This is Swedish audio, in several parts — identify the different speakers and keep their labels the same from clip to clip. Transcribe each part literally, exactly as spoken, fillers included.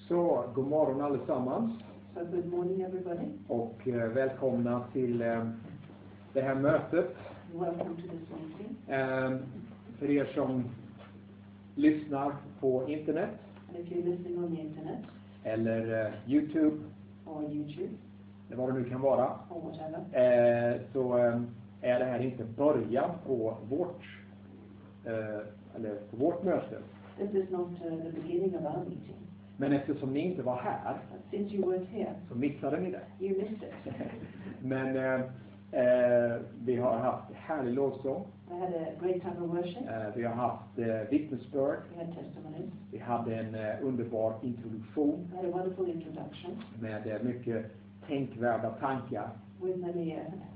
Speaker 1: Så, god morgon allesammans.
Speaker 2: So good morning everybody.
Speaker 1: Och eh, välkomna till eh, det här mötet.
Speaker 2: Welcome to this meeting.
Speaker 1: Eh, för er som lyssnar på internet.
Speaker 2: And if you're listening on the internet.
Speaker 1: Eller eh, YouTube.
Speaker 2: Or YouTube.
Speaker 1: Eller vad det nu kan vara.
Speaker 2: Or whatever.
Speaker 1: Eh, så eh, är det här inte början på vårt, eh, eller på vårt möte.
Speaker 2: This is not uh, the beginning of our meeting.
Speaker 1: Men eftersom ni inte var här.
Speaker 2: But since you weren't here.
Speaker 1: Så missade ni det.
Speaker 2: You missed it.
Speaker 1: Men eh, eh, vi har haft härlig lovsång.
Speaker 2: We had a great time of worship.
Speaker 1: Eh, vi har haft eh, vittnesbörd.
Speaker 2: We had testimonies.
Speaker 1: Vi hade en eh, underbar introduktion.
Speaker 2: We had a wonderful introduction.
Speaker 1: Med eh, mycket tänkvärda tankar.
Speaker 2: With many uh,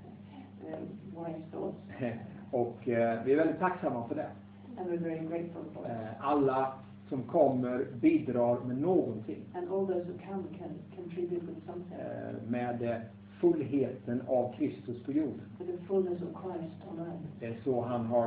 Speaker 2: uh, wise thoughts.
Speaker 1: Och eh, vi är väldigt tacksamma för det.
Speaker 2: And we're very grateful for it.
Speaker 1: Eh, alla som kommer bidrar med någonting.
Speaker 2: And all those who come can contribute with something.
Speaker 1: Eh, med eh, fullheten av Kristus på jorden.
Speaker 2: With the fullness of Christ on earth.
Speaker 1: Det är så han har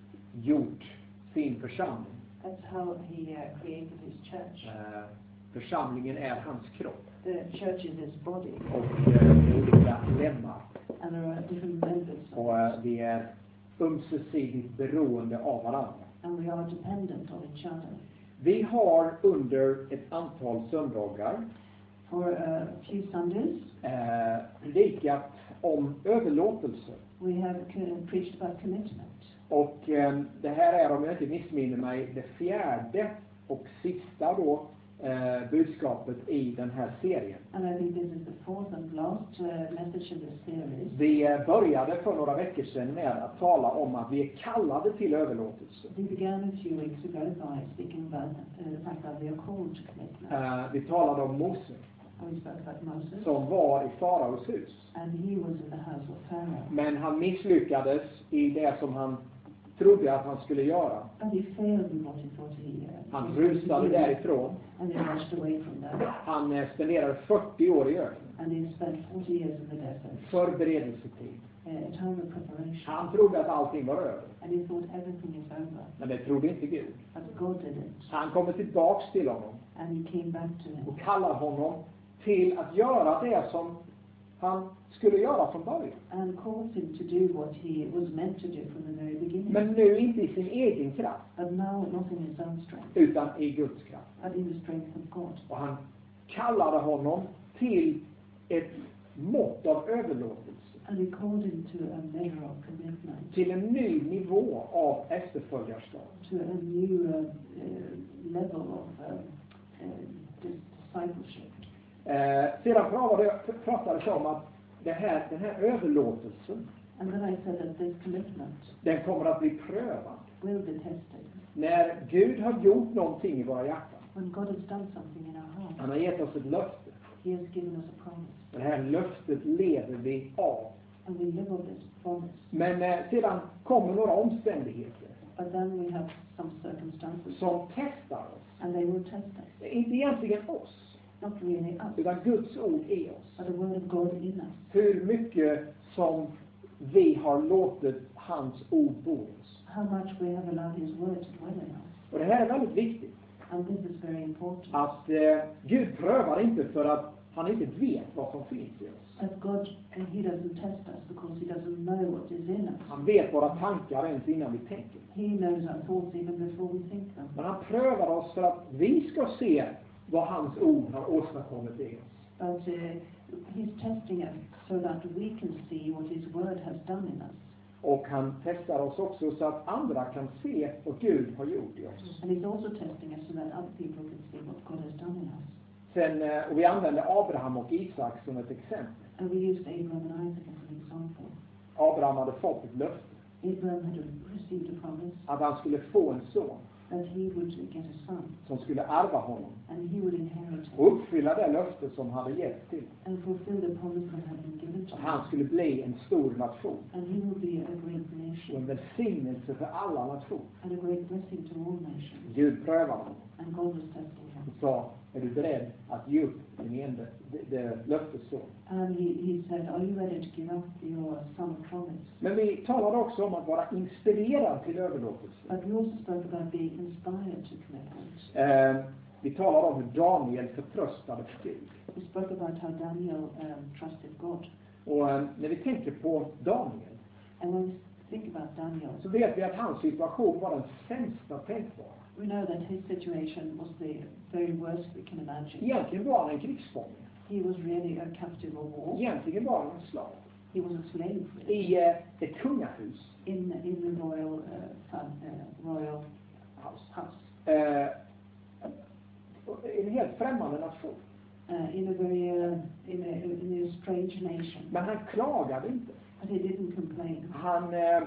Speaker 1: gjort sin församling.
Speaker 2: That's how he uh, created his church.
Speaker 1: Eh, församlingen är hans kropp.
Speaker 2: The church is his body.
Speaker 1: Och eh, olika lemmar.
Speaker 2: And there are different members.
Speaker 1: Och eh, vi är ömsesidigt beroende av varandra.
Speaker 2: And we are dependent on each other.
Speaker 1: Vi har under ett antal söndagar
Speaker 2: For a few Sundays,
Speaker 1: eh, predikat om överlåtelse.
Speaker 2: we have preached about commitment.
Speaker 1: Och eh, det här är, om jag inte missminner mig, det fjärde och sista då eh, budskapet i den här serien.
Speaker 2: And I think this is the fourth and last uh, message in this series.
Speaker 1: Vi eh, började för några veckor sedan med att tala om att vi är kallade till överlåtelse.
Speaker 2: We began a few weeks ago by speaking about uh, the fact that we are called to commitment.
Speaker 1: Eh, vi talade om Mose.
Speaker 2: And we spoke about Moses.
Speaker 1: Som var i faraos hus.
Speaker 2: And he was in the house of Pharaoh.
Speaker 1: Men han misslyckades i det som han trodde att han skulle göra.
Speaker 2: And he failed in what he thought he uh,
Speaker 1: Han rusade därifrån.
Speaker 2: And he rushed away from there.
Speaker 1: Han eh, spenderade fyrtio år i öknen.
Speaker 2: And he spent forty years in the desert.
Speaker 1: Förberedelsetid.
Speaker 2: Uh, a time of preparation.
Speaker 1: Han trodde att allting var över.
Speaker 2: And he thought everything is over.
Speaker 1: Men det trodde inte Gud.
Speaker 2: But God didn't.
Speaker 1: Han kommer tillbaks till honom.
Speaker 2: And he came back to him.
Speaker 1: Och kallar honom till att göra det som han skulle göra från början.
Speaker 2: And calls him to do what he was meant to do from the very beginning.
Speaker 1: Men nu inte i sin egen kraft.
Speaker 2: But now not in his own strength.
Speaker 1: Utan i Guds kraft.
Speaker 2: But in the strength of God.
Speaker 1: Och han kallade honom till ett mått av överlåtelse.
Speaker 2: And he called him to a measure of commitment.
Speaker 1: Till en ny nivå av efterföljarskap.
Speaker 2: To a new uh, uh, level of uh, uh, discipleship.
Speaker 1: Eh, sedan pratade, pratade jag om att det här, den här överlåtelsen.
Speaker 2: And then I said that this commitment.
Speaker 1: Den kommer att bli prövad.
Speaker 2: Will be tested.
Speaker 1: När Gud har gjort någonting i våra hjärtan.
Speaker 2: When God has done something in our heart.
Speaker 1: Han har gett oss ett löfte.
Speaker 2: He has given us a promise.
Speaker 1: Det här löftet lever vi av.
Speaker 2: And we live on this promise.
Speaker 1: Men eh, sedan kommer några omständigheter.
Speaker 2: But then we have some circumstances.
Speaker 1: Som testar oss.
Speaker 2: And they will test us.
Speaker 1: Det är inte egentligen oss.
Speaker 2: Not really us.
Speaker 1: Utan Guds ord i oss.
Speaker 2: But the word of God in us.
Speaker 1: Hur mycket som vi har låtit hans ord bo oss.
Speaker 2: How much we have allowed his word to dwell in us.
Speaker 1: Och det här är väldigt viktigt.
Speaker 2: And this is very important.
Speaker 1: Att eh, Gud prövar inte för att han inte vet vad som finns i oss.
Speaker 2: That God, and he doesn't test us because he doesn't know what is in us.
Speaker 1: Han vet våra tankar ens innan vi tänker.
Speaker 2: He knows our thoughts even before we think them.
Speaker 1: Men han prövar oss för att vi ska se vad hans ord har åstadkommit i oss.
Speaker 2: But uh, he's testing us so that we can see what his word has done in us.
Speaker 1: Och han testar oss också så att andra kan se vad Gud har gjort i oss.
Speaker 2: And he's also testing us so that other people can see what God has done in us.
Speaker 1: Sen, och vi använder Abraham och Isak som ett exempel.
Speaker 2: And we used Abraham and Isaac as an example.
Speaker 1: Abraham hade fått ett löfte.
Speaker 2: Abraham had received a promise.
Speaker 1: Att han skulle få en son.
Speaker 2: That he would get a son.
Speaker 1: Som skulle ärva honom.
Speaker 2: And he would inherit him.
Speaker 1: Och uppfylla det löfte som hade getts till.
Speaker 2: And fulfill the promise that had been given to him.
Speaker 1: Han skulle bli en stor nation.
Speaker 2: And he would be a great nation.
Speaker 1: Och en välsignelse för alla nationer.
Speaker 2: And a great blessing to all nations.
Speaker 1: Gud prövade honom.
Speaker 2: And God was testing him.
Speaker 1: Och sa, är du beredd att ge upp din enda, det, det löftesson?
Speaker 2: And he, he said, are you ready to give up your son promise?
Speaker 1: Men vi talade också om att vara inspirerad till överlåtelse.
Speaker 2: But we also spoke about being inspired to commitment.
Speaker 1: Eh, vi talar om hur Daniel förtröstade på Gud.
Speaker 2: We spoke about how Daniel um, trusted God.
Speaker 1: Och eh, när vi tänker på Daniel,
Speaker 2: And when we think about Daniel,
Speaker 1: så vet vi att hans situation var den sämsta tänkbara.
Speaker 2: we know that his situation was the very worst we can imagine.
Speaker 1: Egentligen var han en krigsfånge.
Speaker 2: He was really a captive of war.
Speaker 1: Egentligen var han en slav.
Speaker 2: He was a slave
Speaker 1: I eh, ett kungahus.
Speaker 2: in in the royal uh, fam, uh, royal house. house.
Speaker 1: Eh, en helt främmande nation.
Speaker 2: Uh, in a very uh, in, a, in a strange nation.
Speaker 1: Men han klagade inte.
Speaker 2: But he didn't complain.
Speaker 1: Han eh,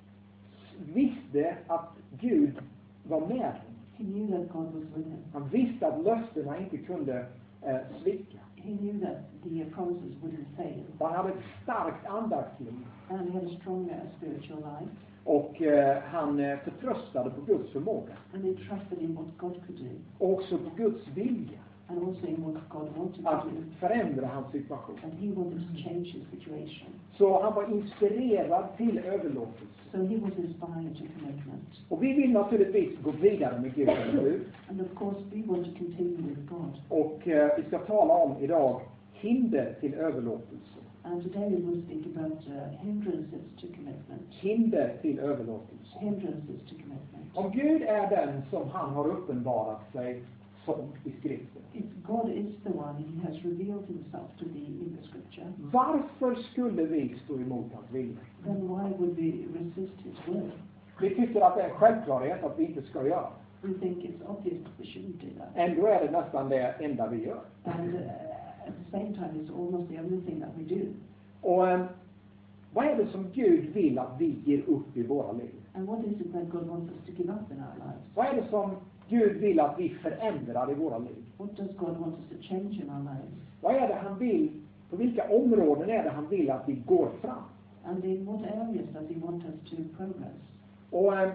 Speaker 1: visste att Gud var med honom.
Speaker 2: He knew that God was with him.
Speaker 1: Han visste att löftena inte kunde eh, svika.
Speaker 2: He knew that the uh, promises wouldn't fail.
Speaker 1: Han hade ett starkt andaktsliv.
Speaker 2: And he had a strong uh, spiritual life.
Speaker 1: Och eh, han eh, förtröstade på Guds förmåga.
Speaker 2: And he trusted in what God could do.
Speaker 1: Och också på Guds vilja
Speaker 2: And also in what God wanted
Speaker 1: att
Speaker 2: to do.
Speaker 1: förändra hans situation.
Speaker 2: And he wanted to change his situation.
Speaker 1: Så han var inspirerad till överlåtelse.
Speaker 2: So he was inspired to commitment.
Speaker 1: Och vi vill naturligtvis gå vidare med Gud, eller hur?
Speaker 2: And of course we want to continue with God.
Speaker 1: Och eh, vi ska tala om idag hinder till överlåtelse.
Speaker 2: And today we will speak about uh, hindrances to commitment.
Speaker 1: Hinder till överlåtelse.
Speaker 2: Hindrances to commitment.
Speaker 1: Om Gud är den som han har uppenbarat sig som i skriften,
Speaker 2: If God is the one he has revealed himself to be in the scripture,
Speaker 1: varför skulle vi stå emot hans vilja?
Speaker 2: then why would we resist his will?
Speaker 1: Vi tycker att det är en självklarhet att vi inte ska göra.
Speaker 2: We think it's obvious that we shouldn't do that.
Speaker 1: Ändå är det nästan det enda vi gör.
Speaker 2: And uh, at the same time, it's almost the only thing that we do.
Speaker 1: Och eh, vad är det som Gud vill att vi ger upp i våra liv?
Speaker 2: And what is it that God wants us to give up in our lives?
Speaker 1: Vad är det som Gud vill att vi förändrar i våra liv?
Speaker 2: What does God want us to change in our lives?
Speaker 1: Vad är det han vill, på vilka områden är det han vill att vi går fram?
Speaker 2: And in what areas does he want us to progress?
Speaker 1: Och eh,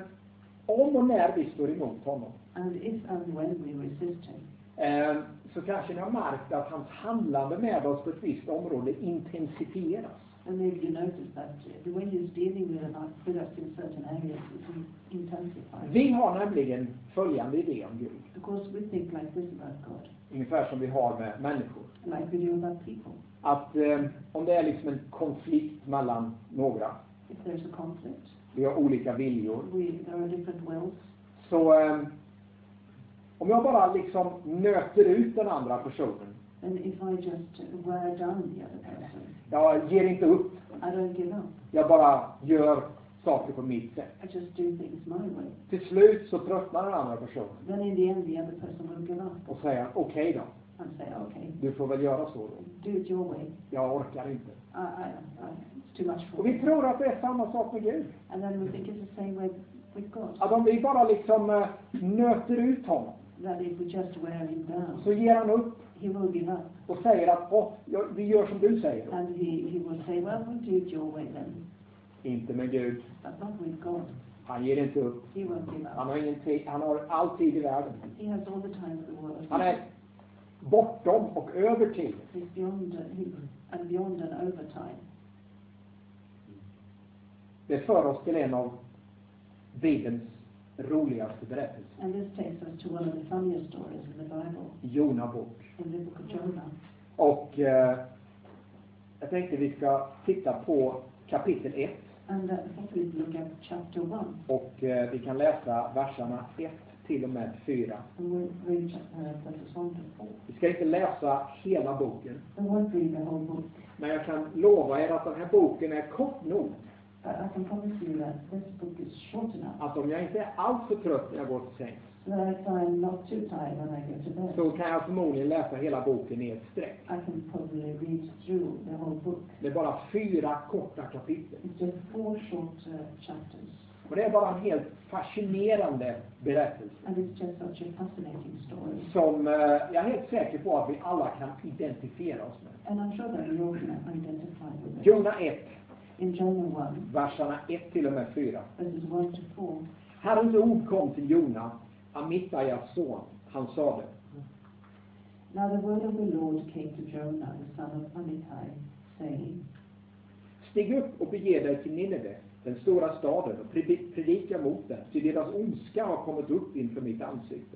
Speaker 1: om och när vi står emot honom,
Speaker 2: And if and when we resist him,
Speaker 1: eh, så kanske ni har märkt att hans handlande med oss på ett visst område intensifieras.
Speaker 2: then maybe you notice that uh, the way he's dealing with us, with us in certain areas is in- intensified.
Speaker 1: Vi har nämligen följande idé om Gud,
Speaker 2: Because we think like this about God,
Speaker 1: ungefär som vi har med människor.
Speaker 2: like we do about people.
Speaker 1: Att eh, om det är liksom en konflikt mellan några,
Speaker 2: If there's a conflict,
Speaker 1: vi har olika viljor,
Speaker 2: we, there are different wills.
Speaker 1: så eh, om jag bara liksom nöter ut den andra personen,
Speaker 2: And if I just uh, wear down the other person,
Speaker 1: jag ger inte upp,
Speaker 2: I don't give up.
Speaker 1: jag bara gör saker på mitt sätt.
Speaker 2: I just do things my way.
Speaker 1: Till slut så tröttnar den andra personen
Speaker 2: Then in the end, the other person will give up
Speaker 1: och säger okej då,
Speaker 2: and say, okay,
Speaker 1: du får väl göra så då.
Speaker 2: do it your way.
Speaker 1: Jag orkar inte.
Speaker 2: I, I, I, it's too much for
Speaker 1: Och vi
Speaker 2: me.
Speaker 1: tror att det är samma sak med Gud.
Speaker 2: And then we think it's the same way with God.
Speaker 1: Att om vi bara liksom eh, nöter ut honom,
Speaker 2: That if we just wear him down,
Speaker 1: så ger han upp
Speaker 2: he will give up.
Speaker 1: och säger att åh, jag- vi gör som du säger.
Speaker 2: And he, he will say, well, we'll do it your way then.
Speaker 1: Inte med Gud.
Speaker 2: But not with God.
Speaker 1: Han ger inte upp.
Speaker 2: He won't give
Speaker 1: Han
Speaker 2: up.
Speaker 1: har ingen tid, han har all tid i världen.
Speaker 2: He has all the time in the world.
Speaker 1: Han är bortom och över tiden.
Speaker 2: He's beyond, uh, he, and beyond and over time.
Speaker 1: Det för oss till en av Bibelns roligaste berättelser.
Speaker 2: And this takes us to one of the funniest stories in the Bible,
Speaker 1: Jona bok.
Speaker 2: in the book of Jonah.
Speaker 1: Och eh, jag tänkte vi ska titta på kapitel ett.
Speaker 2: And uh, hopefully we look at chapter one.
Speaker 1: Och eh, vi kan läsa verserna ett till och med fyra.
Speaker 2: And we'll read uh, verses one to four.
Speaker 1: Vi ska inte läsa hela boken.
Speaker 2: I won't read the whole book.
Speaker 1: Men jag kan lova er att den här boken är kort nog.
Speaker 2: I, I can promise you that this book is short enough.
Speaker 1: Att om jag inte är alltför trött när jag går till sängs,
Speaker 2: So that if I'm not too tired when I go to bed,
Speaker 1: så kan jag förmodligen läsa hela boken i ett streck.
Speaker 2: I can probably read through the whole book.
Speaker 1: Det är bara fyra korta kapitel.
Speaker 2: It's just four short uh, chapters.
Speaker 1: Och det är bara en helt fascinerande berättelse.
Speaker 2: And it's just such a fascinating story.
Speaker 1: Som eh, jag är helt säker på att vi alla kan identifiera oss med.
Speaker 2: And I'm sure that we all can identify with it.
Speaker 1: Jona ett,
Speaker 2: In Jonah one,
Speaker 1: verserna ett till och med fyra.
Speaker 2: verses one to four.
Speaker 1: Herrens ord kom till Jona, Amittaias son. Han sade:
Speaker 2: Now the word of the Lord came to Jonah, the son of Amittai, saying,
Speaker 1: Stig upp och bege dig till Nineve, den stora staden, och predi- predika mot den, ty deras ondska har kommit upp inför mitt ansikte.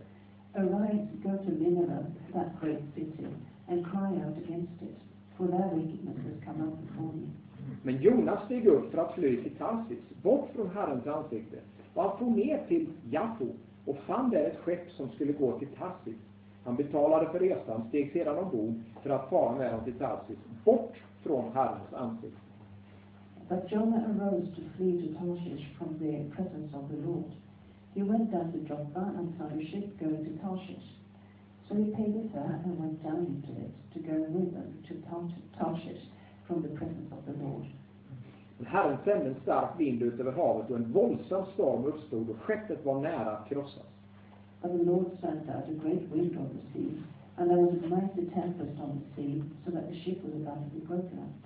Speaker 2: Arise, go to Nineveh, that great city, and cry out against it, for their wickedness has come up before me.
Speaker 1: Men Jonas steg upp för att fly till Tarsis, bort från Herrens ansikte. Och han for ner till Jaffo och fann där ett skepp som skulle gå till Tarsis. Han betalade för resan, steg sedan ombord för att fara med dem till Tarsis, bort från Herrens ansikte.
Speaker 2: But Jonah arose to flee to Tarshish from the presence of the Lord. He went down to Joppa and found a ship going to Tarshish. So he paid the fare and went down into it to go with them to Tarshish from the presence of the Lord.
Speaker 1: Herren sände en stark vind ut över havet och en våldsam storm uppstod och skeppet var nära att krossas.
Speaker 2: But the Lord sent out a great wind on the sea, and there was a mighty tempest on the sea, so that the ship was about to be broken up.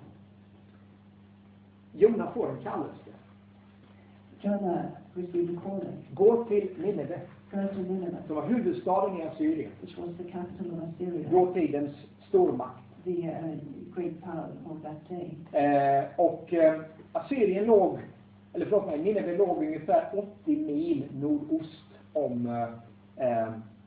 Speaker 1: Jona får en kallelse.
Speaker 2: Jonah received a calling.
Speaker 1: Gå till Nineve,
Speaker 2: Go to Nineveh,
Speaker 1: som var huvudstaden i Assyrien.
Speaker 2: which was the capital of Assyria,
Speaker 1: Dåtidens stormakt.
Speaker 2: the uh, great power of that day.
Speaker 1: Eh, och eh, Assyrien låg, eller förlåt mig, Nineve låg ungefär åttio mil nordost om eh,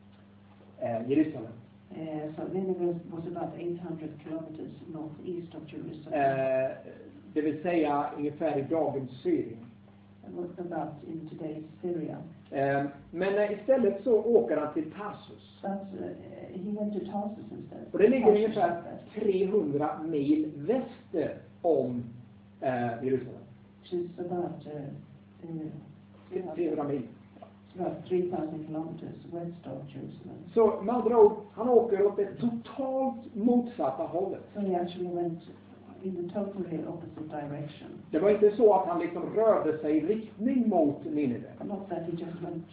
Speaker 1: eh, Jerusalem.
Speaker 2: Uh, so Nineveh was about eight hundred kilometers northeast of Jerusalem.
Speaker 1: Eh, det vill säga ungefär i dagens Syrien.
Speaker 2: It was about in today's Syria.
Speaker 1: Eh, men eh, istället så åker han till Tarsus.
Speaker 2: But uh, he went to Tarsus instead.
Speaker 1: Och det ligger
Speaker 2: Tarshish
Speaker 1: ungefär
Speaker 2: instead,
Speaker 1: trehundra mil väster om eh, Jerusalem.
Speaker 2: which is about uh, uh,
Speaker 1: trehundra mil.
Speaker 2: about three thousand kilometers west of Jerusalem.
Speaker 1: Så med andra ord, han åker åt det totalt motsatta hållet.
Speaker 2: So he actually went in the totally opposite direction.
Speaker 1: Det var inte så att han liksom rörde sig i riktning mot Nineve.
Speaker 2: Not that he just went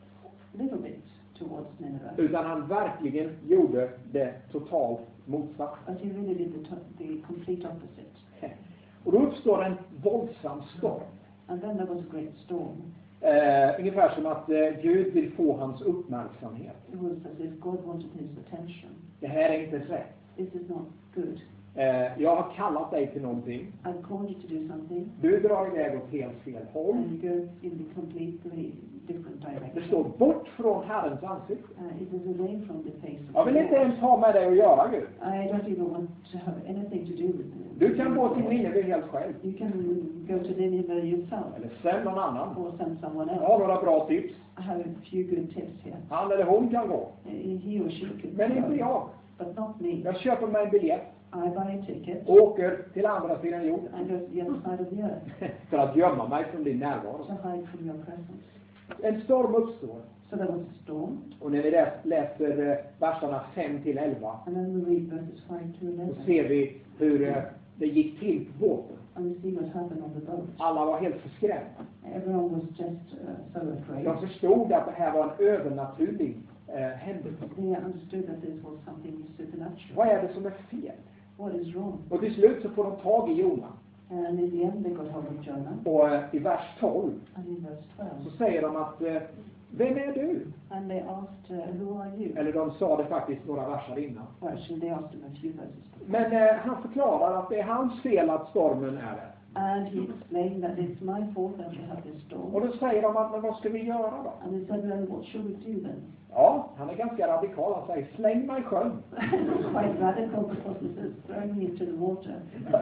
Speaker 2: a little bit towards Nineveh,
Speaker 1: Utan han verkligen gjorde det totalt motsatta.
Speaker 2: but he really did the, to- the complete opposite.
Speaker 1: Och då uppstår en våldsam storm.
Speaker 2: And then there was a great storm.
Speaker 1: Eh, ungefär som att eh, Gud vill få hans uppmärksamhet.
Speaker 2: It was as if God wanted his attention.
Speaker 1: Det här är inte rätt.
Speaker 2: This is not good.
Speaker 1: Eh, jag har kallat dig till någonting.
Speaker 2: I've called you to do something,
Speaker 1: Du drar iväg åt helt fel håll.
Speaker 2: and you go in the completely different
Speaker 1: Det
Speaker 2: direction.
Speaker 1: står bort från Herrens ansikte.
Speaker 2: Uh, it is away from the face of
Speaker 1: Jag vill
Speaker 2: the
Speaker 1: inte
Speaker 2: Lord.
Speaker 1: ens ha med dig att göra, Gud.
Speaker 2: I don't even want to have anything to do with it.
Speaker 1: Du kan gå till Nineve helt själv.
Speaker 2: You can go to Nineveh yourself,
Speaker 1: Eller sänd någon annan.
Speaker 2: or send someone
Speaker 1: Jag
Speaker 2: else.
Speaker 1: har några bra tips.
Speaker 2: I have a few good tips here.
Speaker 1: Han eller hon kan gå.
Speaker 2: Uh, He or she could
Speaker 1: Men inte
Speaker 2: go,
Speaker 1: jag.
Speaker 2: but not me.
Speaker 1: Jag köper mig en biljett
Speaker 2: I buy a ticket
Speaker 1: och åker till andra sidan jorden.
Speaker 2: and go to the other side of the earth
Speaker 1: För att gömma mig från din närvaro.
Speaker 2: to hide from your presence.
Speaker 1: En storm uppstår.
Speaker 2: So there was a storm,
Speaker 1: Och när vi läs, läser eh, verserna fem till elva.
Speaker 2: and then we read verses five to
Speaker 1: Då
Speaker 2: eleven,
Speaker 1: ser vi hur eh, det gick till på båten.
Speaker 2: and we see what happened on the boat.
Speaker 1: Alla var helt förskrämda.
Speaker 2: Everyone was just uh, so afraid.
Speaker 1: De förstod att det här var en övernaturlig eh, händelse.
Speaker 2: They understood that this was something supernatural.
Speaker 1: Vad är det som är fel?
Speaker 2: What is wrong?
Speaker 1: Och till slut så får de tag i Jona.
Speaker 2: And in the end they got hold of Jonah.
Speaker 1: Och eh, i vers tolv
Speaker 2: And in verse
Speaker 1: så
Speaker 2: twelve,
Speaker 1: säger de att eh, vem är du?
Speaker 2: and they asked, uh, who are you?
Speaker 1: Eller de sa det faktiskt några verser innan.
Speaker 2: Well, actually they asked him a few verses before.
Speaker 1: Men eh, han förklarar att det är hans fel att stormen är där.
Speaker 2: And he explained that it's my fault that we have this storm.
Speaker 1: Och då säger de att, men vad ska vi göra då?
Speaker 2: And he said, well, what should we do then?
Speaker 1: Ja, han är ganska radikal. Han säger, släng mig i sjön.
Speaker 2: Quite radical, because he says, throw me into the water.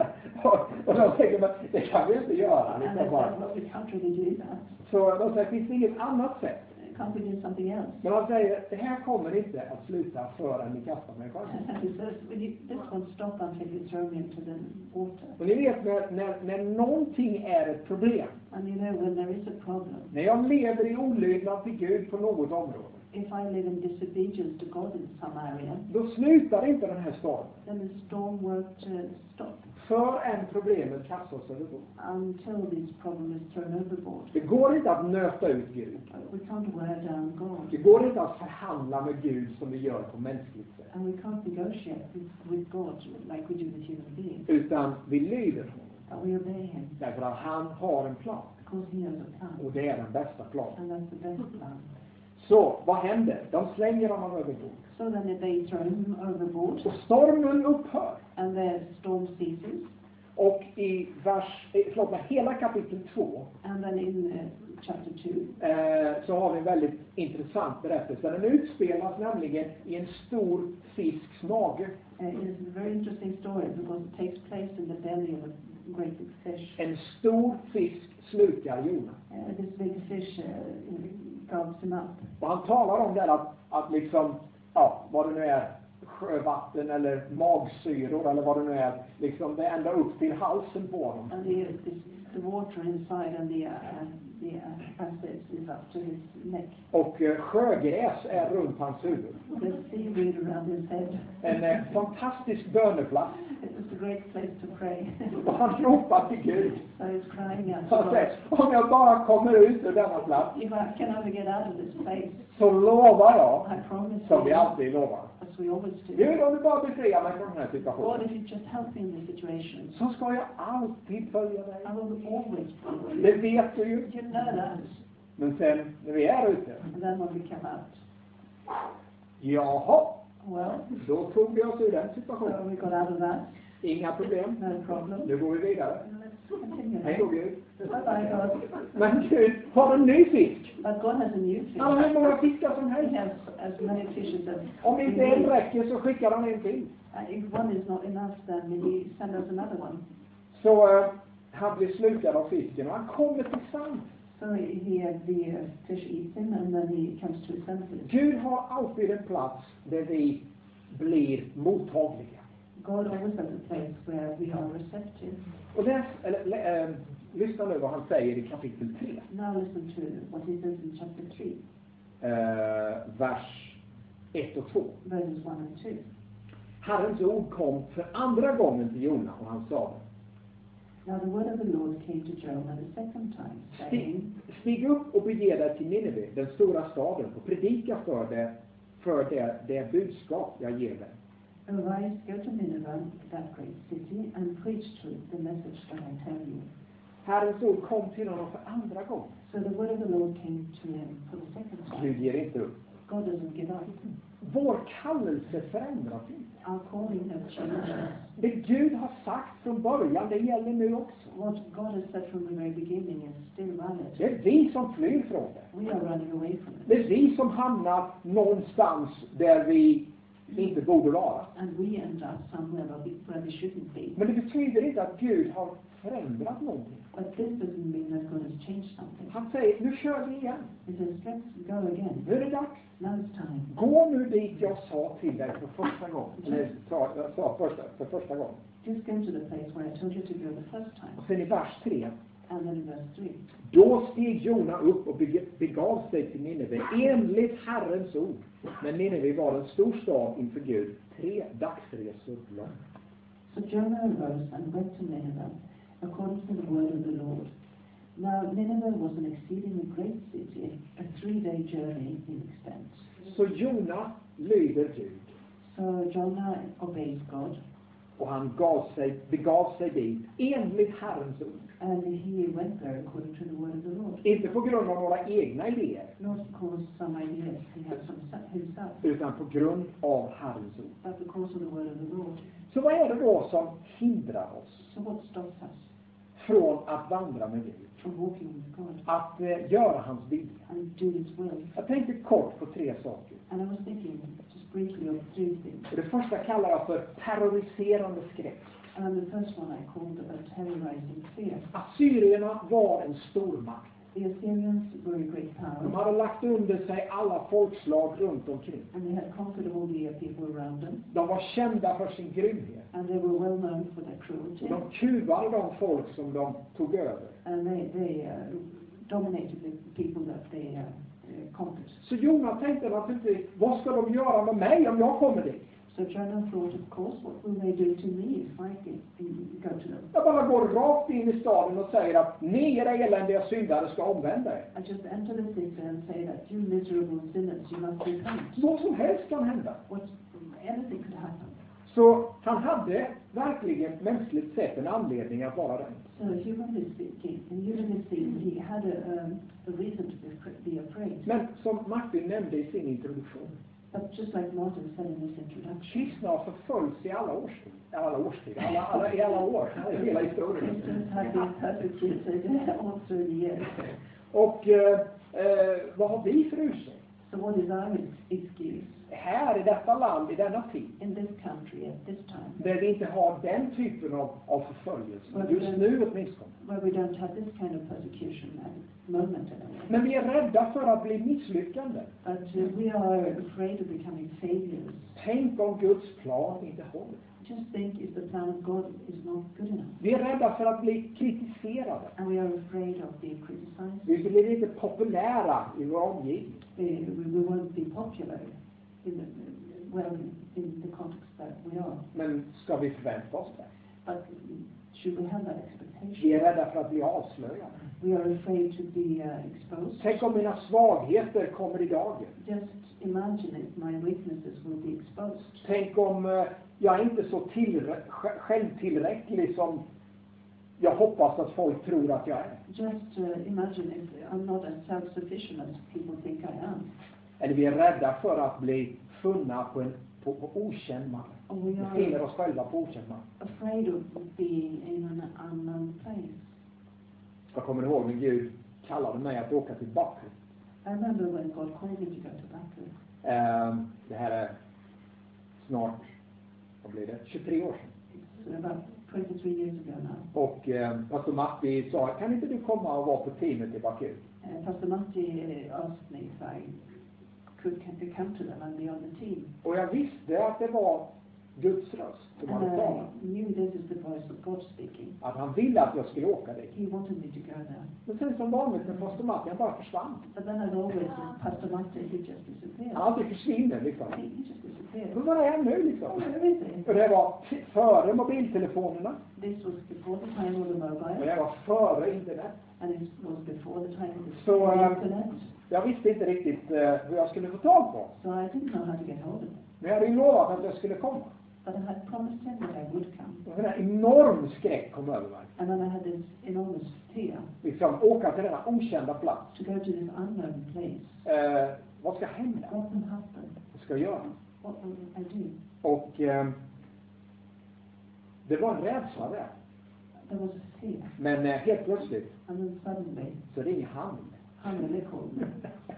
Speaker 1: och de säger, men det kan vi inte göra.
Speaker 2: And they
Speaker 1: Liksom
Speaker 2: said,
Speaker 1: bara.
Speaker 2: well, we can't really do that.
Speaker 1: Så de säger, finns det inget annat sätt?
Speaker 2: Can't we do something else?
Speaker 1: Men han säger, det här kommer inte att sluta förrän ni kastar mig i sjön.
Speaker 2: And he says, well, you, this won't stop until you throw me into the water.
Speaker 1: Och ni vet, när, när, när någonting är ett problem,
Speaker 2: And you know, when there is a problem,
Speaker 1: när jag lever i olydnad till Gud på något område,
Speaker 2: if I live in disobedience to God in some area,
Speaker 1: då slutar inte den här stormen
Speaker 2: then the storm won't uh, stop
Speaker 1: förrän problemet kastas över bord.
Speaker 2: until this problem is thrown overboard.
Speaker 1: Det går inte att nöta ut Gud.
Speaker 2: Uh, We can't wear down God,
Speaker 1: Det går inte att förhandla med Gud som vi gör på mänskligt sätt.
Speaker 2: and we can't negotiate with, with God like we do with human beings.
Speaker 1: Utan vi lyder honom.
Speaker 2: But we obey Him
Speaker 1: Därför att han har en plan.
Speaker 2: because He has a plan,
Speaker 1: Och det är den bästa planen.
Speaker 2: and that's the best plan.
Speaker 1: Så, vad händer? De slänger honom över bord.
Speaker 2: So then they throw him overboard,
Speaker 1: Och stormen upphör.
Speaker 2: and the storm ceases.
Speaker 1: Och i vers, eh, förlåt mig, hela kapitel två
Speaker 2: And then in uh, chapter two,
Speaker 1: eh, så har vi en väldigt intressant berättelse. Den utspelas nämligen i en stor fisks mage.
Speaker 2: Uh, it is a very interesting story because it takes place in the belly of a great big fish.
Speaker 1: En stor fisk slukar Jona.
Speaker 2: Uh, this big fish uh, gulps him up.
Speaker 1: Och han talar om det att, att liksom, ja, vad det nu är, sjövatten eller magsyror eller vad det nu är, liksom det ända upp till halsen på honom.
Speaker 2: And the, the, the water inside and the, uh, the uh, acids is up to his neck.
Speaker 1: Och uh, sjögräs är runt hans huvud.
Speaker 2: The seaweed around his head.
Speaker 1: En uh, fantastisk böneplats.
Speaker 2: It was a great place to pray.
Speaker 1: Och han ropar till Gud.
Speaker 2: So he's crying out
Speaker 1: Han
Speaker 2: to
Speaker 1: säger,
Speaker 2: God.
Speaker 1: om jag bara kommer ut ur denna plats,
Speaker 2: If I can only get out of this place,
Speaker 1: så lovar jag,
Speaker 2: I promise
Speaker 1: som vi
Speaker 2: you,
Speaker 1: alltid lovar.
Speaker 2: as we always do.
Speaker 1: Gud, om du bara befriar mig från den här
Speaker 2: God,
Speaker 1: situationen,
Speaker 2: if you just help me in this situation,
Speaker 1: så ska jag alltid följa dig.
Speaker 2: I will always follow you.
Speaker 1: Det vet du ju.
Speaker 2: You know that.
Speaker 1: Men sen, när vi är ute,
Speaker 2: And then when we come out,
Speaker 1: jaha,
Speaker 2: well,
Speaker 1: då tog vi oss ur den
Speaker 2: so
Speaker 1: situationen.
Speaker 2: we got out of that.
Speaker 1: Inga problem.
Speaker 2: No problem.
Speaker 1: Nu går vi vidare.
Speaker 2: Let's continue.
Speaker 1: Hej då, Gud.
Speaker 2: Bye bye, God.
Speaker 1: Men Gud har en ny fisk.
Speaker 2: But God has a new fish.
Speaker 1: Han har hur många fiskar som
Speaker 2: He
Speaker 1: helst.
Speaker 2: has as many fishes as
Speaker 1: Om inte en räcker så skickar han en till.
Speaker 2: Uh, if one is not enough, then he send us another one.
Speaker 1: Så uh, han blir slukad av fisken och han kommer till sans.
Speaker 2: So he, uh, the uh, fish eats him, and then he comes to his senses.
Speaker 1: Gud har alltid en plats där vi blir mottagliga.
Speaker 2: God always has a place where we are receptive.
Speaker 1: Och läs, eller, lä, äh, lyssna nu vad han säger i kapitel tre.
Speaker 2: Now listen to what he says in chapter three,
Speaker 1: Äh, vers ett och två.
Speaker 2: verses one and two.
Speaker 1: Herrens ord kom för andra gången till Jona och han sa det.
Speaker 2: Now the word of the Lord came to Jonah the second time,
Speaker 1: Stig,
Speaker 2: saying,
Speaker 1: stig upp och bege dig till Nineve, den stora staden, och predika för det, för det, det budskap jag ger dig.
Speaker 2: Arise, go to Nineveh, that great city, and preach to it the message that I tell you.
Speaker 1: Herrens ord kom till honom för andra gången.
Speaker 2: So the word of the Lord came to him for the second time.
Speaker 1: Gud ger inte upp.
Speaker 2: God doesn't give up.
Speaker 1: Vår kallelse förändras inte.
Speaker 2: Our calling has changed.
Speaker 1: Det Gud har sagt från början, det gäller nu också.
Speaker 2: What God has said from the very beginning is still valid.
Speaker 1: Det är vi som flyr från det.
Speaker 2: We are running away from it.
Speaker 1: Det är vi som hamnar någonstans där vi inte borde vara.
Speaker 2: And we end up somewhere where we, where we shouldn't be.
Speaker 1: Men det betyder inte att Gud har förändrat någonting.
Speaker 2: But this doesn't mean that God has changed something.
Speaker 1: Han säger, nu kör vi igen.
Speaker 2: He says, let's go again.
Speaker 1: Nu är det dags.
Speaker 2: Now it's time.
Speaker 1: Gå nu dit jag sa till dig för första gången. Eller sa, jag sa första, för första gången.
Speaker 2: Just go to the place where I told you to go the first time.
Speaker 1: Och sen i vers tre.
Speaker 2: And then in verse three.
Speaker 1: Då steg Jona upp och bege- begav sig till Nineve enligt Herrens ord. Men Nineve var en stor stad inför Gud, tre dagsresor lång.
Speaker 2: So Jonah arose and went to Nineveh, according to the word of the Lord. Now Nineveh was an exceedingly great city, a three-day journey in extent.
Speaker 1: Så Jona lyder Gud.
Speaker 2: So Jonah obeys God,
Speaker 1: Och han gav sig, begav sig dit enligt Herrens ord.
Speaker 2: and he went there according to the word of the Lord.
Speaker 1: Inte på grund av några egna idéer,
Speaker 2: Not because some ideas he had from himself,
Speaker 1: utan på grund av Herrens ord.
Speaker 2: but because of the word of the Lord.
Speaker 1: Så vad är det då som hindrar oss
Speaker 2: So what stops us
Speaker 1: från att vandra med Gud?
Speaker 2: from walking with God
Speaker 1: Att eh, göra hans vilja?
Speaker 2: and do his will?
Speaker 1: Jag tänkte kort på tre saker.
Speaker 2: And I was thinking just briefly of three things.
Speaker 1: Och det första kallar jag för terroriserande skräck.
Speaker 2: And the first one I called a terrorizing fear.
Speaker 1: Assyrierna var en stormakt.
Speaker 2: The Assyrians were a great
Speaker 1: De
Speaker 2: power,
Speaker 1: hade lagt under sig alla folkslag runt omkring.
Speaker 2: and they had conquered all the people around them,
Speaker 1: De var kända för sin grymhet.
Speaker 2: and they were well known for their
Speaker 1: Och
Speaker 2: cruelty,
Speaker 1: de kuvade de folk som de tog över.
Speaker 2: and they, they uh, dominated the people that they uh, uh, conquered.
Speaker 1: Så Jona tänkte naturligtvis, vad ska de göra med mig om jag kommer dit?
Speaker 2: So Jonah thought, of course, what will they do to me if I can go to them?
Speaker 1: Jag bara går rakt in i staden och säger att ni era eländiga syndare ska omvända er.
Speaker 2: I just enter the city and say that you miserable sinners, you must repent.
Speaker 1: Vad som helst kan hända.
Speaker 2: What, anything could happen.
Speaker 1: Så han hade verkligen mänskligt sett en anledning att vara rädd.
Speaker 2: So humanly speaking, in humanly speaking, he had a, um, a reason to be, be afraid.
Speaker 1: Men som Martin nämnde i sin introduktion,
Speaker 2: But just like Martin said in his introduction,
Speaker 1: kristna har förföljts i alla årstid, alla årstid, alla, alla, i alla år, i hela historien.
Speaker 2: Christians have been persecuted all through the years.
Speaker 1: Och eh, eh, vad har vi för ursäkt?
Speaker 2: So what is our excuse?
Speaker 1: Här i detta land, i denna tid,
Speaker 2: In this country at this time,
Speaker 1: där vi inte har den typen av, av förföljelse, just nu åtminstone.
Speaker 2: where we don't have this kind of persecution at the moment anyway.
Speaker 1: Men vi är rädda för att bli misslyckande.
Speaker 2: But uh, we are afraid of becoming failures.
Speaker 1: Tänk om Guds plan inte håller.
Speaker 2: Just think if the plan of God is not good enough.
Speaker 1: Vi är rädda för att bli kritiserade.
Speaker 2: And we are afraid of being criticized.
Speaker 1: Vi blir inte populära i vår omgivning.
Speaker 2: We, we, we won't be popular in the, well, in the context that we are.
Speaker 1: Men ska vi förvänta oss det?
Speaker 2: But should we have that
Speaker 1: Vi
Speaker 2: expectation?
Speaker 1: är rädda för att bli avslöjade.
Speaker 2: We are afraid to be uh, exposed.
Speaker 1: Tänk om mina svagheter kommer i dagen.
Speaker 2: Just imagine if my weaknesses will be exposed.
Speaker 1: Tänk om eh, jag är inte så tillrä- sj- självtillräcklig som jag hoppas att folk tror att jag är.
Speaker 2: Just uh, imagine if I'm not as self-sufficient as people think I am.
Speaker 1: Eller vi är rädda för att bli funna på en på, på okänd mark.
Speaker 2: Or we
Speaker 1: Vi
Speaker 2: are
Speaker 1: finner oss själva på okänd mark.
Speaker 2: afraid of being in an unknown place.
Speaker 1: Jag kommer ihåg när Gud kallade mig att åka till Baku.
Speaker 2: I remember when God called me to go to Baku.
Speaker 1: Ehm, det här är snart, vad blir det, tjugotre år sedan.
Speaker 2: It's about twenty-three years ago now.
Speaker 1: Och eh, pastor Matti sa, kan inte du komma och vara på teamet i Baku?
Speaker 2: Uh, Pastor Matti uh, asked me if I could c- come to them and be on the team.
Speaker 1: Och jag visste att det var Guds röst som
Speaker 2: And
Speaker 1: hade talat.
Speaker 2: I knew this is the voice of God speaking.
Speaker 1: Att han ville att jag skulle åka dit.
Speaker 2: He wanted me to go there.
Speaker 1: Men sen som vanligt med pastor Matti, han bara försvann.
Speaker 2: But then as always with Pastor Matti, he just disappeared.
Speaker 1: Han alltid försvinner liksom.
Speaker 2: He, he just disappeared.
Speaker 1: Men vad är han nu liksom?
Speaker 2: Oh, everything.
Speaker 1: Och det var t- före mobiltelefonerna.
Speaker 2: This was before the time of the
Speaker 1: Och
Speaker 2: mobile,
Speaker 1: det var före internet.
Speaker 2: and it was before the time of the
Speaker 1: Så
Speaker 2: the
Speaker 1: eh,
Speaker 2: internet.
Speaker 1: jag visste inte riktigt eh, hur jag skulle få tag på.
Speaker 2: So I didn't know how to get hold of it.
Speaker 1: Men jag hade ju lovat att jag skulle komma.
Speaker 2: But I had promised him that I would come.
Speaker 1: Och en här enorm skräck kom över mig.
Speaker 2: And then I had this enormous fear
Speaker 1: Liksom åka till denna okända plats.
Speaker 2: to go to this unknown place.
Speaker 1: Eh, vad ska hända?
Speaker 2: What will happen?
Speaker 1: Vad ska jag göra?
Speaker 2: What will I do?
Speaker 1: Och eh, det var en rädsla där.
Speaker 2: There was a fear.
Speaker 1: Men eh, helt plötsligt
Speaker 2: And then suddenly,
Speaker 1: så ringde han.
Speaker 2: Hannele called me.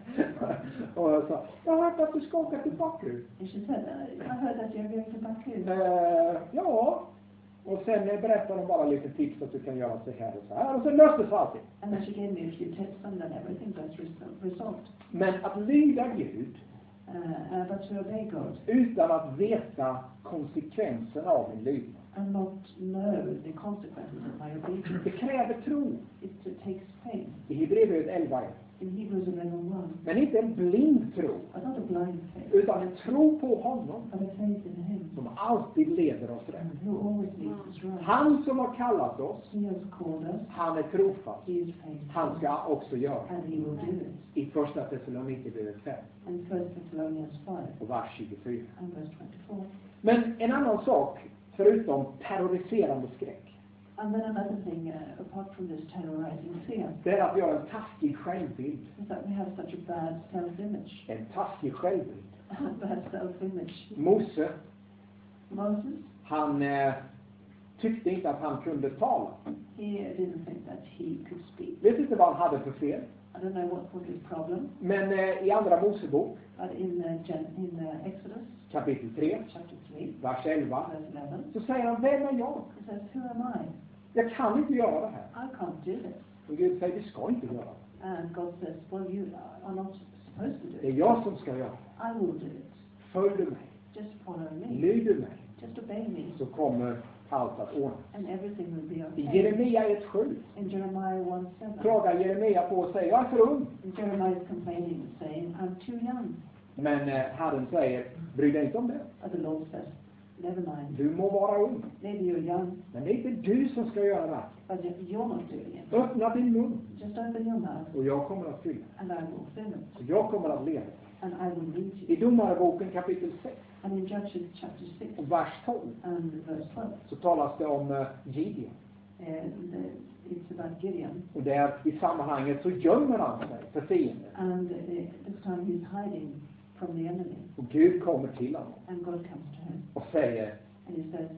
Speaker 1: Och jag sa, jag har hört att du ska åka till Baku.
Speaker 2: And she said, uh, I heard that you're going to Baku.
Speaker 1: Eh, ja. Och sen eh, berättade de bara lite tips att du kan göra så här och så här. Och sen löstes allting.
Speaker 2: And then she gave me a few tips, and then everything got res- resolved.
Speaker 1: Men att lyda Gud
Speaker 2: Uh, uh, but to obey God
Speaker 1: utan att veta konsekvenserna av min lydnad.
Speaker 2: and not know the consequences of my obedience,
Speaker 1: Det kräver tro.
Speaker 2: it, it takes faith.
Speaker 1: I Hebreerbrevet elva.
Speaker 2: In Hebrews eleven one,
Speaker 1: Men inte en blind tro.
Speaker 2: but not a blind faith,
Speaker 1: Utan en tro på honom
Speaker 2: but a faith in Him
Speaker 1: som alltid leder oss rätt.
Speaker 2: who always leads us right.
Speaker 1: Han som har kallat oss,
Speaker 2: He has called us,
Speaker 1: han är trofast.
Speaker 2: He is faithful,
Speaker 1: Han ska också göra
Speaker 2: and He will do it.
Speaker 1: i första Thessalonikerbrevet fem
Speaker 2: And First Thessalonians five
Speaker 1: och vers tjugofyra.
Speaker 2: and verse twenty-four.
Speaker 1: Men en annan sak, förutom terroriserande skräck,
Speaker 2: And then another thing, uh, apart from this terrorizing fear,
Speaker 1: det är att vi har en taskig självbild.
Speaker 2: is that we have such a bad self-image.
Speaker 1: En taskig självbild.
Speaker 2: A bad self-image.
Speaker 1: Mose,
Speaker 2: Moses,
Speaker 1: han eh, tyckte inte att han kunde tala.
Speaker 2: he didn't think that he could speak.
Speaker 1: Vet inte vad han hade för fel.
Speaker 2: I don't know what was his problem,
Speaker 1: Men eh, i andra Mosebok,
Speaker 2: but in uh, Gen- in uh, Exodus
Speaker 1: kapitel tre,
Speaker 2: chapter three,
Speaker 1: vers elva,
Speaker 2: verse eleven,
Speaker 1: så säger han, vem är jag?
Speaker 2: it says, "Who am I?
Speaker 1: Jag kan inte göra det här.
Speaker 2: I can't do this."
Speaker 1: Och Gud säger, vi ska inte göra det.
Speaker 2: And God says, "Well, you are not supposed to do
Speaker 1: Det är
Speaker 2: it.
Speaker 1: jag som ska göra det.
Speaker 2: I will do it.
Speaker 1: Följ du mig,
Speaker 2: Just follow me.
Speaker 1: lyd du mig,
Speaker 2: Just obey me,
Speaker 1: så kommer allt att ordna.
Speaker 2: and everything will be
Speaker 1: I
Speaker 2: okay."
Speaker 1: Jeremia ett sju
Speaker 2: In Jeremiah one seven,
Speaker 1: klagar Jeremia på och säger, jag är för ung.
Speaker 2: Jeremiah is complaining, saying, "I'm too young."
Speaker 1: Men eh, Herren säger, bry dig inte om det.
Speaker 2: But the Lord says, "Never mind.
Speaker 1: Du må vara ung,
Speaker 2: Maybe you're young,
Speaker 1: men det är inte du som ska göra det.
Speaker 2: but you- you're not doing it.
Speaker 1: Öppna din mun
Speaker 2: Just open your mouth,
Speaker 1: och jag kommer att fylla.
Speaker 2: and I will fill it,
Speaker 1: Så jag kommer att leda.
Speaker 2: and I will lead
Speaker 1: I
Speaker 2: you."
Speaker 1: Domarboken kapitel sex
Speaker 2: And in Judges chapter six
Speaker 1: och vers tolv
Speaker 2: and verse twelve,
Speaker 1: så talas det om eh, Gideon.
Speaker 2: and uh, it's about Gideon,
Speaker 1: Och där i sammanhanget så gömmer han sig för fienden.
Speaker 2: and uh, this time he's hiding from the enemy,
Speaker 1: Och Gud kommer till honom
Speaker 2: and God comes to him,
Speaker 1: och säger,
Speaker 2: and he says,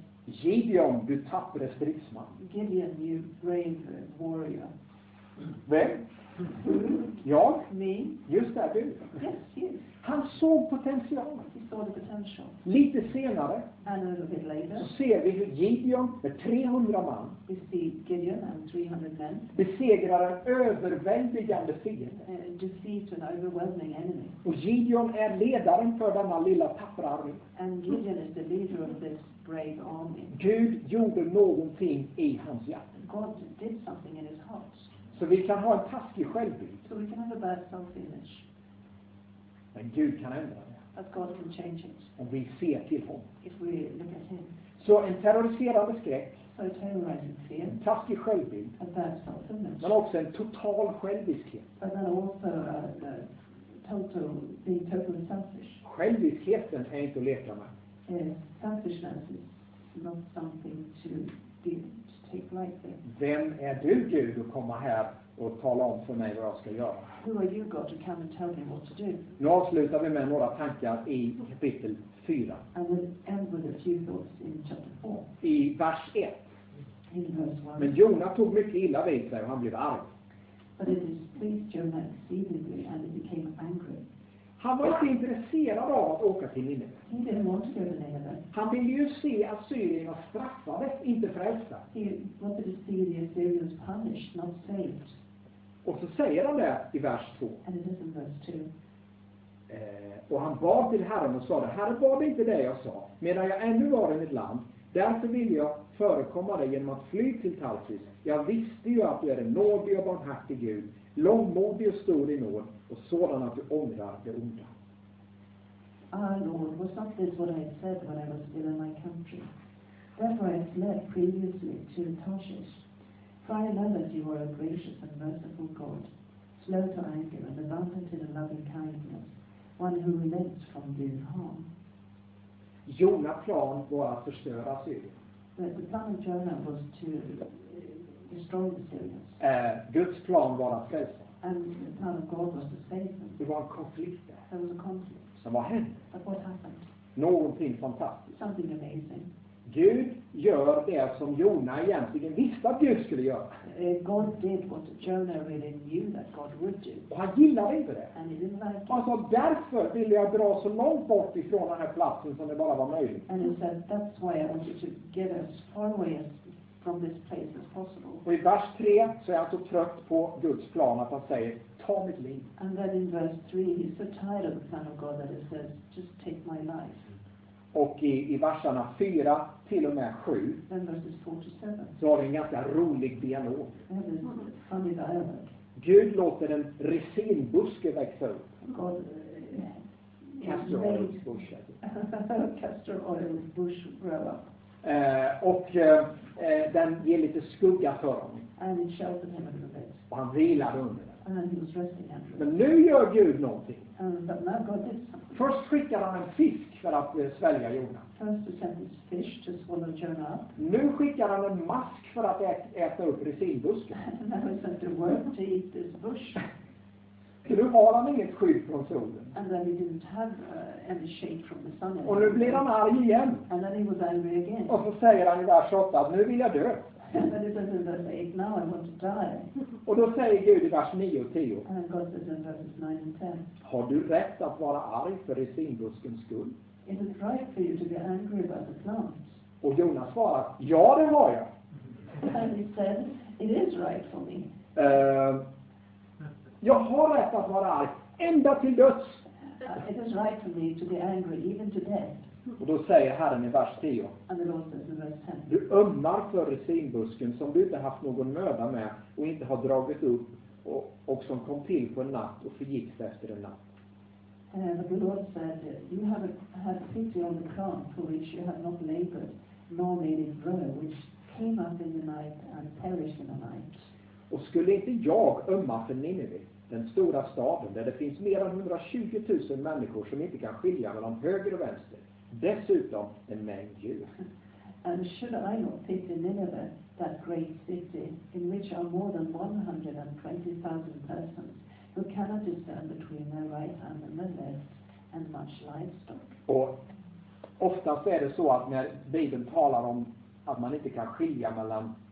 Speaker 1: Gideon, du tappre stridsman.
Speaker 2: "Gideon, you brave uh, warrior."
Speaker 1: Vem? Ja,
Speaker 2: Me?
Speaker 1: just det, du.
Speaker 2: Yes, you.
Speaker 1: Han såg potentialen.
Speaker 2: He saw the potential.
Speaker 1: Lite senare
Speaker 2: And a little bit later,
Speaker 1: så ser vi hur Gideon med trehundra man
Speaker 2: we see Gideon and three hundred men
Speaker 1: besegrar en överväldigande fiende.
Speaker 2: uh, defeat an overwhelming enemy.
Speaker 1: Och Gideon är ledaren för denna lilla tappra armé.
Speaker 2: And Gideon is the leader of this brave army.
Speaker 1: Gud gjorde någonting i hans hjärta.
Speaker 2: God did something in his heart.
Speaker 1: Så vi kan ha en taskig självbild,
Speaker 2: So we can have a bad self-image,
Speaker 1: men Gud kan ändra det
Speaker 2: but God can change it
Speaker 1: om vi ser till honom.
Speaker 2: if we look at him.
Speaker 1: Så en terroriserande skräck,
Speaker 2: So terrorizing fear,
Speaker 1: en taskig självbild,
Speaker 2: a bad self-image,
Speaker 1: men också en total själviskhet.
Speaker 2: but then also uh, the total, being totally selfish.
Speaker 1: Själviskheten är inte att leka med.
Speaker 2: Uh, selfishness is not something to be to take lightly.
Speaker 1: Vem är du, Gud, att komma här och tala om för mig vad jag ska göra?
Speaker 2: Who are you, God, to come and tell me what to do?
Speaker 1: Nu avslutar vi med några tankar i kapitel fyra.
Speaker 2: And we'll end with a few thoughts in chapter four,
Speaker 1: I vers ett.
Speaker 2: in verse one.
Speaker 1: Men Jona tog mycket illa vid sig och han blev arg.
Speaker 2: But it displeased Jonah exceedingly, and he became angry.
Speaker 1: Han var inte intresserad av att åka till Nineve.
Speaker 2: He didn't want to go to Nineveh.
Speaker 1: Han ville ju se assyrierna straffade, inte frälsta.
Speaker 2: He wanted to see the Assyrians punished, not saved.
Speaker 1: Och så säger han det i vers två.
Speaker 2: And it is in verse two.
Speaker 1: Eh, och han bad till Herren och sa det. Herre, var det inte det jag sa? Medan jag ännu var i mitt land. Därför vill jag förekomma dig genom att fly till Tarsis. Jag visste ju att du är en nådig och barmhärtig Gud. Långmodig och stor i nåd. Och sådan att du ångrar det onda.
Speaker 2: Ah, Lord, was not this what I had said when I was still in my country? Therefore I fled previously to Tarshish. For I know that you are a gracious and merciful God, slow to anger and abundant in loving kindness, one who relents from doing harm.
Speaker 1: Jona plan var att förstöra Assyrien.
Speaker 2: The, the plan of Jonah was to uh, destroy the Syrians,
Speaker 1: Eh, Guds plan var att frälsa.
Speaker 2: and the plan of God was to save them.
Speaker 1: Det var en konflikt där.
Speaker 2: There was a conflict.
Speaker 1: Men vad hände?
Speaker 2: But what happened?
Speaker 1: Någonting fantastiskt.
Speaker 2: Something amazing.
Speaker 1: Gud gör det som Jona egentligen visste att Gud skulle göra.
Speaker 2: Uh, God did what Jonah really knew that God would do,
Speaker 1: Och han gillade inte det.
Speaker 2: and he didn't like it.
Speaker 1: Han sa, därför ville jag dra så långt bort ifrån den här platsen som det bara var möjligt.
Speaker 2: And he said, that's why I wanted to get as far away as, from this place as possible.
Speaker 1: Och i vers tre så är han så trött på Guds plan att han säger, ta mitt liv.
Speaker 2: And then in verse three, he's so tired of the plan of God that he says, just take my life.
Speaker 1: Och i, i verserna fyra till och med sju
Speaker 2: Then verses four to seven,
Speaker 1: så har vi en ganska rolig dialog.
Speaker 2: we have this funny dialogue.
Speaker 1: Gud låter en resinbuske växa upp.
Speaker 2: God uh,
Speaker 1: Castor
Speaker 2: made
Speaker 1: oil bush.
Speaker 2: castor oil bush grow up,
Speaker 1: Eh, och eh, eh, den ger lite skugga för honom.
Speaker 2: and it sheltered him a little bit,
Speaker 1: Och han vilade under den.
Speaker 2: and then he was resting under it.
Speaker 1: Men nu gör Gud någonting.
Speaker 2: Um, but now God did something.
Speaker 1: Först skickar han en fisk för att eh, svälja Jona.
Speaker 2: First he sent his fish to swallow Jonah up,
Speaker 1: Nu skickar han en mask för att ä- äta upp resinbusken.
Speaker 2: and now he sent a worm to eat this bush.
Speaker 1: Så nu har han inget skydd från solen.
Speaker 2: And then he didn't have uh, any shade from the sun
Speaker 1: Och nu blir han arg igen.
Speaker 2: And then he was angry again.
Speaker 1: Och så säger han i vers åtta att nu vill jag dö.
Speaker 2: And then he says in verse eight, now I want to die.
Speaker 1: Och då säger Gud i vers nio och tio.
Speaker 2: And then God says in verses nine and ten,
Speaker 1: Har du rätt att vara arg för resinbuskens skull?
Speaker 2: is it right for you to be angry about the plants?
Speaker 1: Och Jonas svarar, ja det har jag.
Speaker 2: And he said, it is right for me.
Speaker 1: Uh, jag har rätt att vara arg, ända till döds.
Speaker 2: Uh, it is right for me to be angry even to death.
Speaker 1: Och då säger Herren i vers tio.
Speaker 2: And the Lord says in verse ten,
Speaker 1: Du ömmar för resinbusken som du inte haft någon möda med och inte har dragit upp och, och som kom till på en natt och förgicks efter en natt.
Speaker 2: Uh, but the Lord said, you have a, had pity on the plant for which you have not labored, nor made it grow, which came up in the night and perished in the night.
Speaker 1: Och skulle inte jag ömma för Nineve, den stora staden där det finns mer än hundratjugo tusen människor som inte kan skilja mellan höger och vänster, dessutom en mängd djur.
Speaker 2: And should I not pity Nineveh, that great city, in which are more than one hundred twenty thousand persons, who cannot discern between their right hand and their left, and much livestock?
Speaker 1: Och oftast är det så att när Bibeln talar om att man inte kan skilja mellan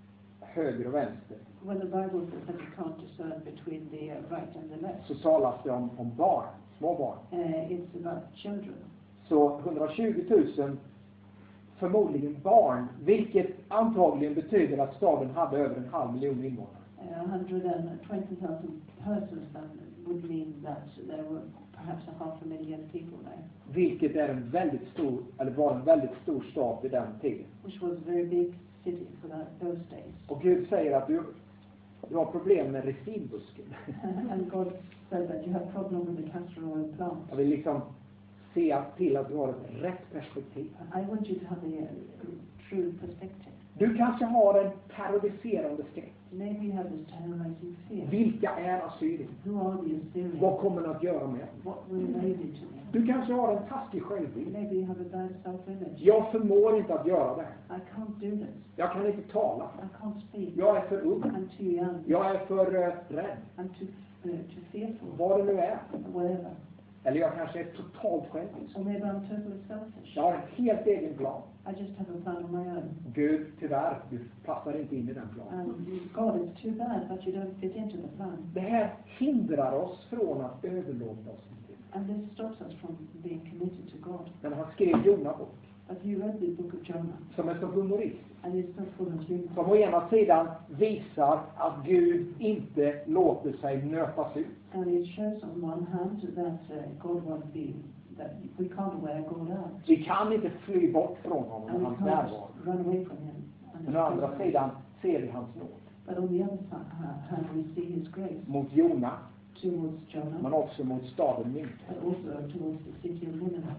Speaker 1: höger och vänster,
Speaker 2: when the Bible says that you can't discern between the uh, right and the left,
Speaker 1: så talas det om, om barn, små barn.
Speaker 2: uh, it's about children.
Speaker 1: Så hundratjugo tusen förmodligen barn, vilket antagligen betyder att staden hade över en halv miljon invånare.
Speaker 2: Uh, one hundred twenty thousand persons, that would mean that there were perhaps a half a million people there.
Speaker 1: Vilket är en väldigt stor, eller var en väldigt stor stad vid den tiden.
Speaker 2: Which was a very big city for that, those days.
Speaker 1: Och Gud säger att du, du har problem med resinbusken.
Speaker 2: And God said that you have problem with the castor oil plant.
Speaker 1: Jag vill liksom se till att du har ett rätt perspektiv.
Speaker 2: I want you to have a uh, true perspective.
Speaker 1: Du kanske har en terroriserande skräck.
Speaker 2: Maybe you have this terrorizing fear.
Speaker 1: Vilka är Assyrien?
Speaker 2: Who are the Assyrians?
Speaker 1: Vad kommer du att göra med dem?
Speaker 2: What will they do to me?
Speaker 1: Du kanske har en taskig självbild.
Speaker 2: Maybe you have a bad self-image.
Speaker 1: Jag förmår inte att göra det här.
Speaker 2: I can't do this.
Speaker 1: Jag kan inte tala.
Speaker 2: I can't speak.
Speaker 1: Jag är för ung.
Speaker 2: I'm too young.
Speaker 1: Jag är för uh, rädd.
Speaker 2: I'm too, uh, too fearful.
Speaker 1: Vad det nu är.
Speaker 2: Whatever.
Speaker 1: Eller jag kanske är totalt självisk.
Speaker 2: Or maybe I'm totally selfish.
Speaker 1: Jag har en helt egen plan.
Speaker 2: I just have a plan of my own.
Speaker 1: Gud, tyvärr, du passar inte in i den planen.
Speaker 2: And God, it's too bad that you don't fit into the plan.
Speaker 1: Det här hindrar oss från att överlåta oss till Gud.
Speaker 2: And this stops us from being committed to God.
Speaker 1: Men han skrev Jona bok,
Speaker 2: But he read the book of Jonah.
Speaker 1: som är så humoristisk.
Speaker 2: And it's so full of humor.
Speaker 1: Som å ena sidan visar att Gud inte låter sig nötas ut.
Speaker 2: And it shows on one hand that uh, God won't be, that we can't wear God out.
Speaker 1: Vi kan inte fly bort från honom och
Speaker 2: And we
Speaker 1: hans
Speaker 2: can't
Speaker 1: närvaro.
Speaker 2: run away from him. And
Speaker 1: Men å andra sidan ser vi hans nåd.
Speaker 2: But on the other side, uh, hand we see his grace
Speaker 1: Mot Jona,
Speaker 2: towards Jonah,
Speaker 1: men också mot staden Nineve.
Speaker 2: but also towards the city of Nineveh.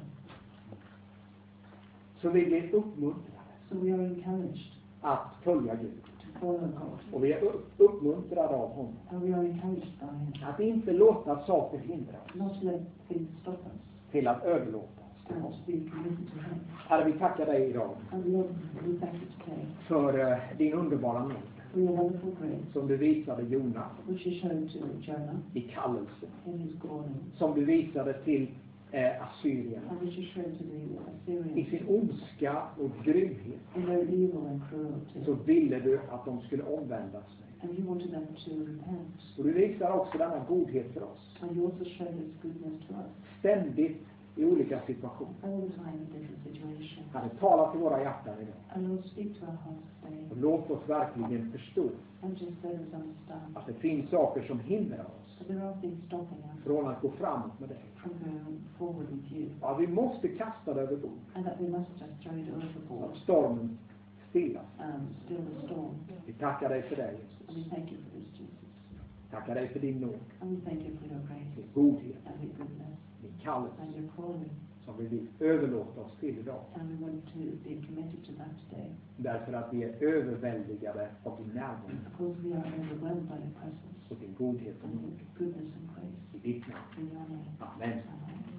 Speaker 1: Så vi blir uppmuntrade
Speaker 2: So we are encouraged
Speaker 1: att följa Gud.
Speaker 2: to follow God.
Speaker 1: Och vi är upp- uppmuntrade av honom.
Speaker 2: And we are encouraged by him.
Speaker 1: Att inte låta saker hindra oss
Speaker 2: Not to let things stop us.
Speaker 1: till att överlåta oss till
Speaker 2: And
Speaker 1: honom.
Speaker 2: to be committed to him.
Speaker 1: Herre, vi tackar dig idag
Speaker 2: And Lord, we thank you today
Speaker 1: för eh, din underbara nåd
Speaker 2: for your wonderful grace,
Speaker 1: som du visade Jona
Speaker 2: which you showed to Jonah
Speaker 1: i kallelsen.
Speaker 2: in his calling,
Speaker 1: Som du visade till eh, Assyrien
Speaker 2: and which you showed to the
Speaker 1: i
Speaker 2: Assyrians
Speaker 1: sin ondska och grymhet.
Speaker 2: in their evil and cruelty.
Speaker 1: Så ville du att de skulle omvända sig.
Speaker 2: And you wanted them to repent.
Speaker 1: Och du visar också denna godhet för oss.
Speaker 2: And you also showed this goodness to us
Speaker 1: Ständigt i olika situationer.
Speaker 2: all the time in different situations.
Speaker 1: Herre, tala till våra hjärtan idag.
Speaker 2: And Lord, speak to our hearts today.
Speaker 1: Och låt oss verkligen förstå
Speaker 2: And just let us understand
Speaker 1: att det finns saker som hindrar oss
Speaker 2: that there are things stopping us
Speaker 1: från att gå framåt med dig.
Speaker 2: from going forward with you.
Speaker 1: Ja, vi måste kasta det över bord.
Speaker 2: And that we must just throw it
Speaker 1: Så
Speaker 2: overboard
Speaker 1: att stormen stillas.
Speaker 2: and still the storm.
Speaker 1: Vi tackar dig för dig,
Speaker 2: And we
Speaker 1: Jesus.
Speaker 2: thank you for this, Jesus.
Speaker 1: Tackar dig för din nåd,
Speaker 2: And we thank you for your grace
Speaker 1: din godhet,
Speaker 2: and your goodness
Speaker 1: din kallelse
Speaker 2: and your calling.
Speaker 1: som vi vill överlåta oss till idag.
Speaker 2: And we want to be committed to that today
Speaker 1: Därför att vi är överväldigade av din närvaro
Speaker 2: because we are overwhelmed by your presence
Speaker 1: och din godhet och
Speaker 2: and
Speaker 1: nåd.
Speaker 2: your goodness and grace.
Speaker 1: I ditt namn.
Speaker 2: In your name.
Speaker 1: Amen.
Speaker 2: Amen.